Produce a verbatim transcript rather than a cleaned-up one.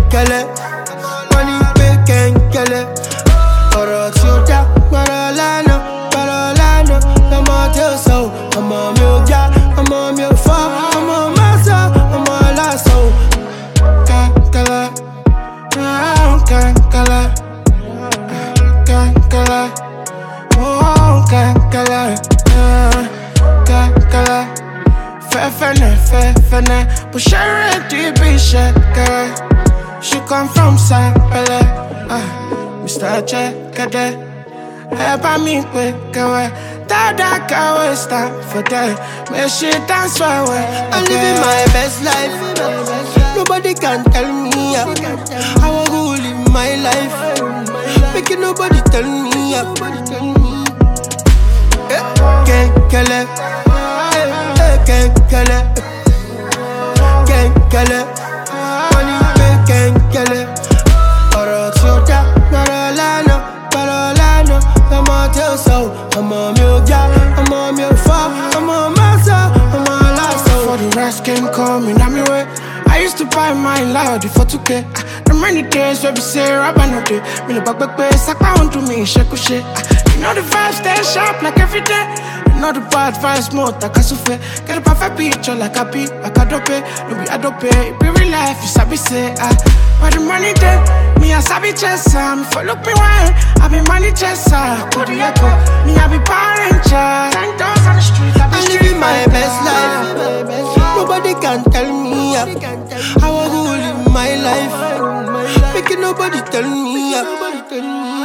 kele. Money pay can kele. Ọ̀rọ̀ tí ó dá, gbọ́dọ̀ lánà, gbọ́dọ̀ lánà. Ọmọ tí ó sọ, ọmọ mi ò já, ọmọ mi ò fọ́, ọmọ máa sọ, ọmọ lásán. Kankala, kankala, kankala, oh kankala, kankala. Fefene, fefene, but she ready be shakere. She come from Sapele, ah, Mister Chekade. Eba mi pe kawe, dada kawe stand for that. Make she dance for way. I'm living my best life. Nobody can tell me how I go live my life. Making nobody tell me how. Can't kill it. Can't kill it. Can't kill it. Money pay can't kill it. Ọ̀rọ̀ tí ó dá, gbọ́dọ̀ lánà, gbọ́dọ̀ lánà. Ọmọ tí ó sọ, ọmọ mi ò já, ọmọ mi ò fọ́, ọmọ máa sọ, ọmọ lásán. For the rest came coming on me way. I used to buy my loud for two K. The many days where we say rubber no day. Me no back back back, sakpa on to me, shake shake. You know the vibe stay sharp like every day. You know the bad vibes more like a souffle. Get a perfect picture like a beat, like a dope. No be a dope, it be real life, you sabi say ah. But the money day, me a sabi chess, me follow me wine. I be money chess, could you echo? Me I be parent child. Ten doors on the street, I be living my best life. Nobody can tell me how I go live my life. Making nobody tell me how.